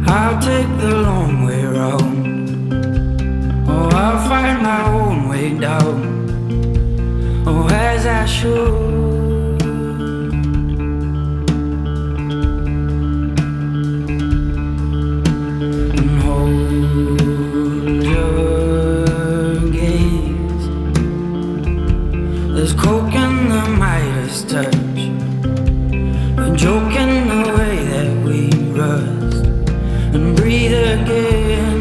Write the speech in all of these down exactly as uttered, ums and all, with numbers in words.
I'll take the long way round. Oh, I'll find my own way down. Oh, as I should. And hold your gaze. There's coke in the Midas touch, a joke in the way that we rust and breathe again.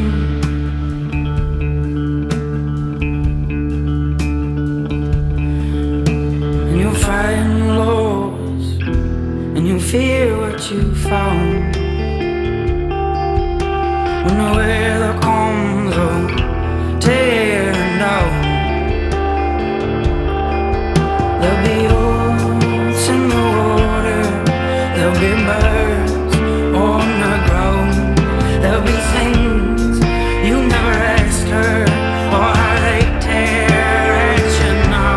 And you'll find lows, and you'll fear what you found. When the weather comes on, tearing down, there'll be oats in the water, there'll be birds on the ground. There'll be things you never asked her, or how they tear at you now.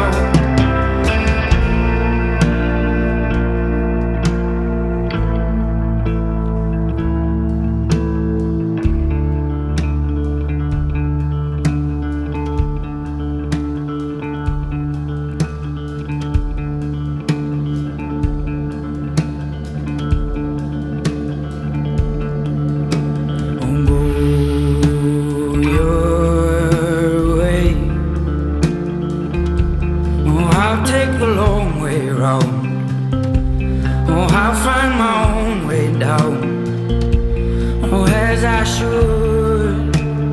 I'll take the long way round. Oh, I'll find my own way down. Oh, as I should.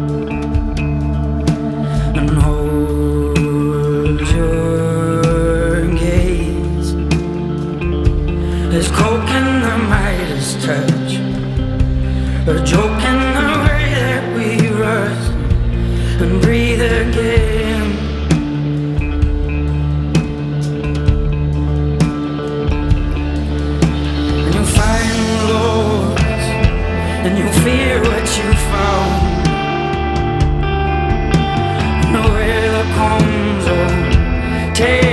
And hold your gaze. There's coke in the Midas touch, a joke in the way that we rust and breathe again. And you fear what you found. No weather comes on, take